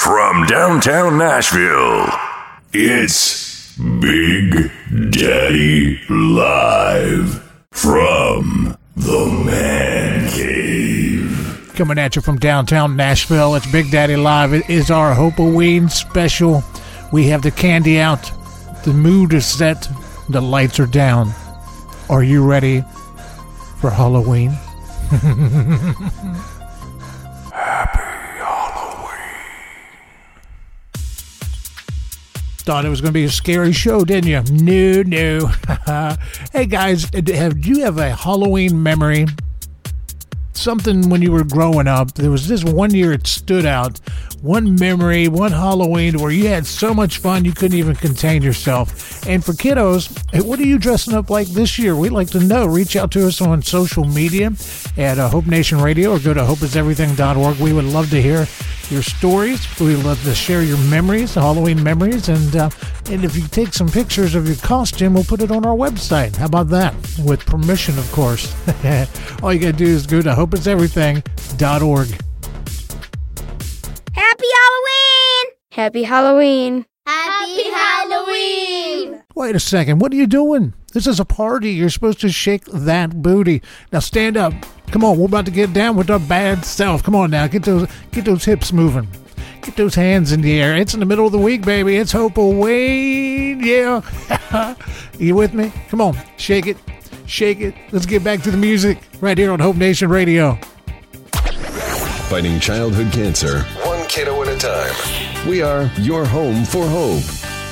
From downtown Nashville, it's Big Daddy Live from the Man Cave. Coming at you from downtown Nashville, it's Big Daddy Live. It is our Halloween special. We have the candy out, the mood is set, the lights are down. Are you ready for Halloween? Happy Halloween. Thought it was going to be a scary show, didn't you? No. Hey guys, do you have a Halloween memory? Something when you were growing up, there was this one year it stood out, one memory, one Halloween where you had so much fun you couldn't even contain yourself. And for kiddos, hey, what are you dressing up like this year? We'd like to know. Reach out to us on social media at Hope Nation Radio or go to hopeiseverything.org. We would love to hear your stories. We would love to share your memories, Halloween memories, and if you take some pictures of your costume, we'll put it on our website. How about that? With permission, of course. All you got to do is go to hopeiseverything.org. Happy Halloween! Happy Halloween! Happy Halloween! Wait a second. What are you doing? This is a party. You're supposed to shake that booty. Now stand up. Come on. We're about to get down with our bad self. Come on now. Get those hips moving. Get those hands in the air. It's in the middle of the week, baby. It's Hopeween. Yeah. You with me? Come on. Shake it. Shake it. Let's get back to the music right here on Hope Nation Radio. Fighting childhood cancer, one kiddo at a time. We are your home for hope.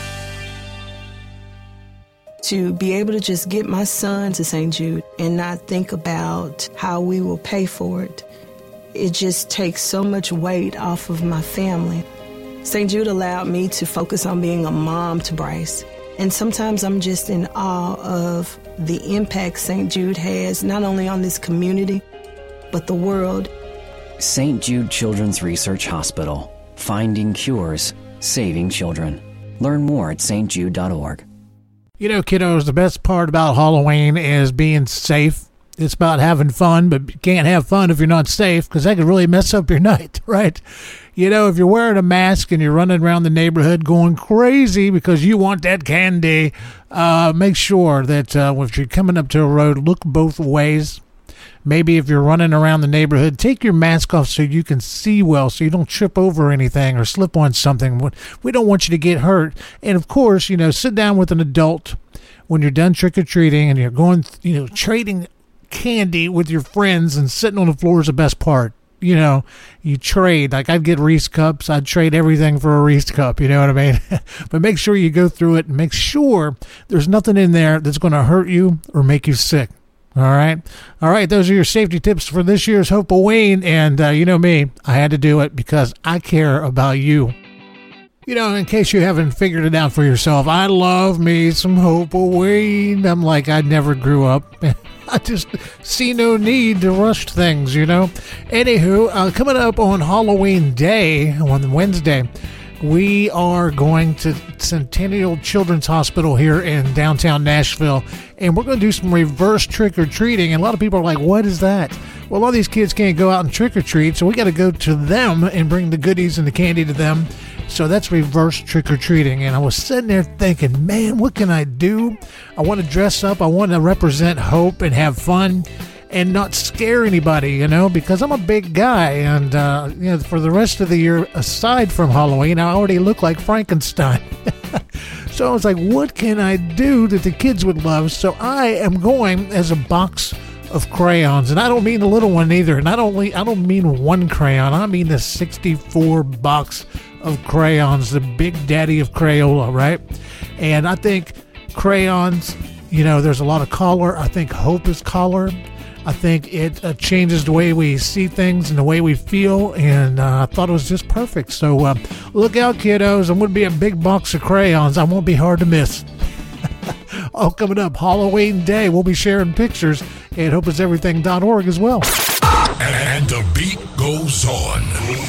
To be able to just get my son to St. Jude and not think about how we will pay for it, it just takes so much weight off of my family. St. Jude allowed me to focus on being a mom to Bryce. And sometimes I'm just in awe of the impact St. Jude has, not only on this community, but the world. St. Jude Children's Research Hospital. Finding cures, saving children. Learn more at stjude.org. You know, kiddos, the best part about Halloween is being safe. It's about having fun, but you can't have fun if you're not safe because that could really mess up your night, right? You know, if you're wearing a mask and you're running around the neighborhood going crazy because you want that candy, make sure that if you're coming up to a road, look both ways. Maybe if you're running around the neighborhood, take your mask off so you can see well, so you don't trip over anything or slip on something. We don't want you to get hurt. And, of course, you know, sit down with an adult when you're done trick-or-treating and you're going, you know, trading candy with your friends and sitting on the floor is the best part. You know, you trade. Like, I'd get Reese cups. I'd trade everything for a Reese cup. You know what I mean? But make sure you go through it and make sure there's nothing in there that's going to hurt you or make you sick. All right. Those are your safety tips for this year's Hopeween. And you know me, I had to do it because I care about you. You know, in case you haven't figured it out for yourself, I love me some Hopeween. I'm like, I never grew up. I just see no need to rush things, you know. Anywho, coming up on Halloween Day, on Wednesday, we are going to Centennial Children's Hospital here in downtown Nashville, and we're going to do some reverse trick-or-treating. And a lot of people are like, what is that? Well, a lot of these kids can't go out and trick-or-treat, so we got to go to them and bring the goodies and the candy to them. So that's reverse trick-or-treating. And I was sitting there thinking, man, what can I do? I want to dress up. I want to represent hope and have fun and not scare anybody, you know, because I'm a big guy. And, you know, for the rest of the year, aside from Halloween, I already look like Frankenstein. So I was like, what can I do that the kids would love? So I am going as a box of crayons. And I don't mean the little one either. And I don't mean one crayon. I mean the 64 box of crayons, the big daddy of Crayola, right? And I think crayons, you know, there's a lot of color. I think hope is color. I think it changes the way we see things and the way we feel, and I thought it was just perfect. So look out, kiddos. I'm going to be a big box of crayons. I won't be hard to miss. All coming up, Halloween Day. We'll be sharing pictures at hopeiseverything.org as well. And the beat goes on.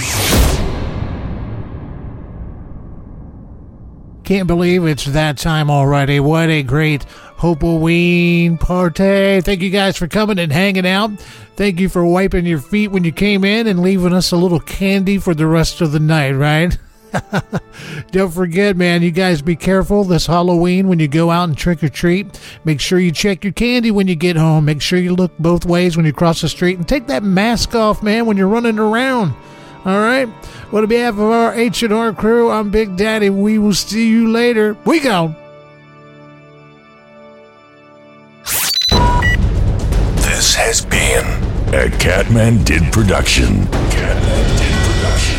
Can't believe it's that time already. What a great Hopeween party. Thank you guys for coming and hanging out. Thank you for wiping your feet when you came in and leaving us a little candy for the rest of the night, right? Don't forget, man, you guys be careful this Halloween when you go out and trick or treat. Make sure you check your candy when you get home. Make sure you look both ways when you cross the street. And take that mask off, man, when you're running around. All right? Well, on behalf of our H&R crew, I'm Big Daddy. We will see you later. We go. This has been a Catman Did production. Catman Did production.